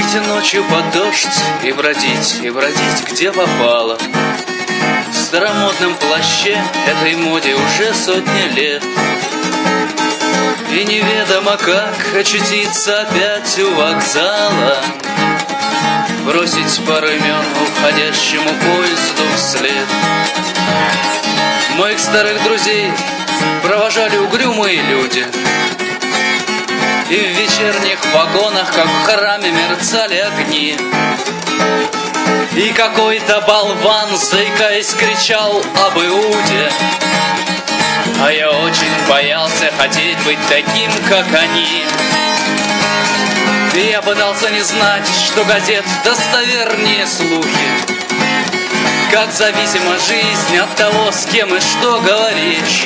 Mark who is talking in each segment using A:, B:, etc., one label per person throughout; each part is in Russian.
A: Выйти ночью под дождь и бродить, где попало. В старомодном плаще этой моде уже сотни лет. И неведомо как очутиться опять у вокзала, бросить пару имен уходящему поезду вслед. Моих старых друзей провожали угрюмые люди, и в вечерних вагонах, как в храме, мерцали огни. И какой-то болван, заикаясь, кричал об Иуде, а я очень боялся хотеть быть таким, как они. И я пытался не знать, что газет достовернее слухи, как зависима жизнь от того, с кем и что говоришь,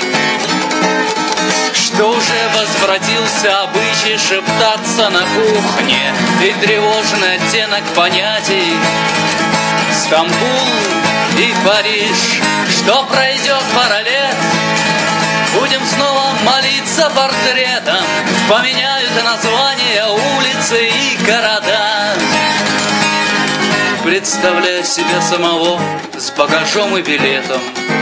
A: что уже возвратился обычай шептаться на кухне, и тревожный оттенок понятий Стамбул и Париж. Что пройдет пара лет, будем снова молиться портретам, поменяют названия улицы и города. Представляя себя самого с багажом и билетом,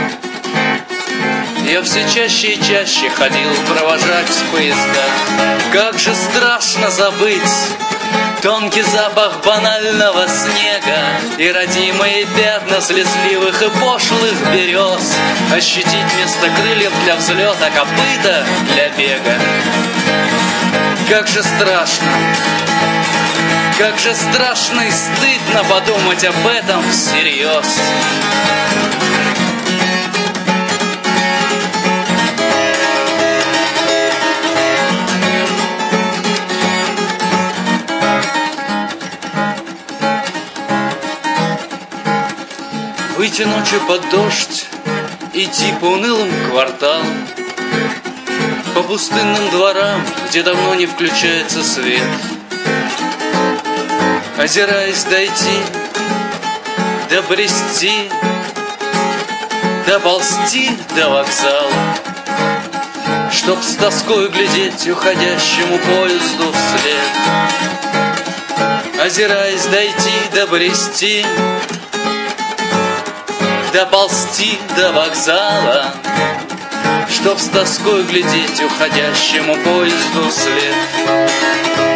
A: я все чаще и чаще ходил провожать поезда. Как же страшно забыть тонкий запах банального снега и родимые пятна слезливых и пошлых берез, ощутить вместо крыльев для взлета копыта для бега. Как же страшно и стыдно подумать об этом всерьез. Выйти ночью под дождь, идти по унылым кварталам, по пустынным дворам, где давно не включается свет, озираясь, дойти, добрести, доползти до вокзала, чтоб с тоской глядеть уходящему поезду вслед. Озираясь, дойти, добрести, доползти до вокзала, чтоб с тоской глядеть уходящему поезду вслед.